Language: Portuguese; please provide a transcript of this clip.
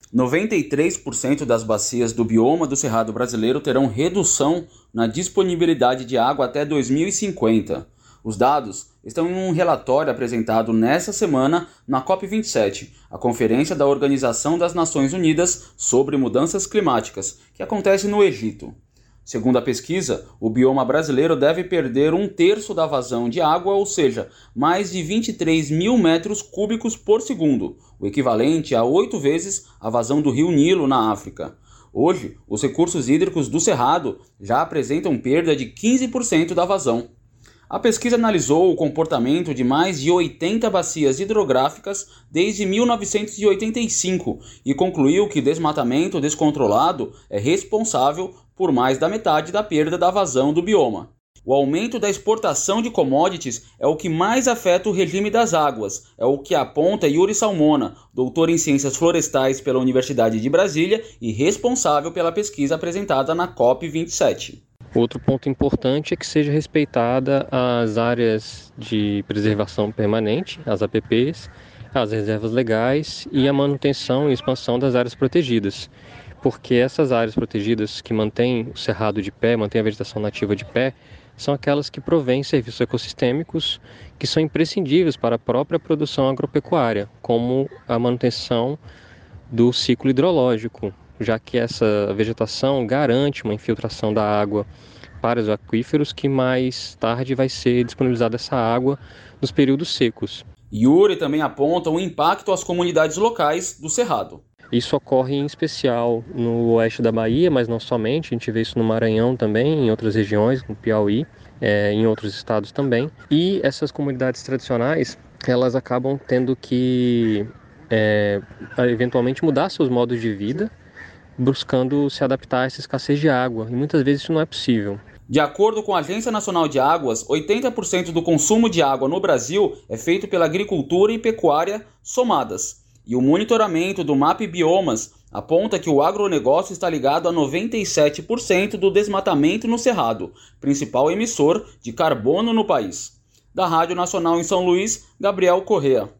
93% das bacias do bioma do Cerrado brasileiro terão redução na disponibilidade de água até 2050. Os dados estão em um relatório apresentado nesta semana na COP27, a Conferência da Organização das Nações Unidas sobre Mudanças Climáticas, que acontece no Egito. Segundo a pesquisa, o bioma brasileiro deve perder 1/3 da vazão de água, ou seja, mais de 23 mil metros cúbicos por segundo, o equivalente a 8 vezes a vazão do rio Nilo na África. Hoje, os recursos hídricos do Cerrado já apresentam perda de 15% da vazão. A pesquisa analisou o comportamento de mais de 80 bacias hidrográficas desde 1985 e concluiu que desmatamento descontrolado é responsável por mais da metade da perda da vazão do bioma. O aumento da exportação de commodities é o que mais afeta o regime das águas, é o que aponta Yuri Salmona, doutor em Ciências Florestais pela Universidade de Brasília e responsável pela pesquisa apresentada na COP27. Outro ponto importante é que seja respeitada as áreas de preservação permanente, as APPs, as reservas legais e a manutenção e expansão das áreas protegidas, porque essas áreas protegidas que mantêm o cerrado de pé, mantêm a vegetação nativa de pé, são aquelas que provêm serviços ecossistêmicos que são imprescindíveis para a própria produção agropecuária, como a manutenção do ciclo hidrológico, já que essa vegetação garante uma infiltração da água para os aquíferos que mais tarde vai ser disponibilizada essa água nos períodos secos. Yuri também aponta o impacto às comunidades locais do Cerrado. Isso ocorre em especial no oeste da Bahia, mas não somente, a gente vê isso no Maranhão também, em outras regiões, no Piauí, em outros estados também. E essas comunidades tradicionais, elas acabam tendo que eventualmente mudar seus modos de vida, buscando se adaptar a essa escassez de água, e muitas vezes isso não é possível. De acordo com a Agência Nacional de Águas, 80% do consumo de água no Brasil é feito pela agricultura e pecuária somadas. E o monitoramento do MAP Biomas aponta que o agronegócio está ligado a 97% do desmatamento no Cerrado, principal emissor de carbono no país. Da Rádio Nacional em São Luís, Gabriel Correa.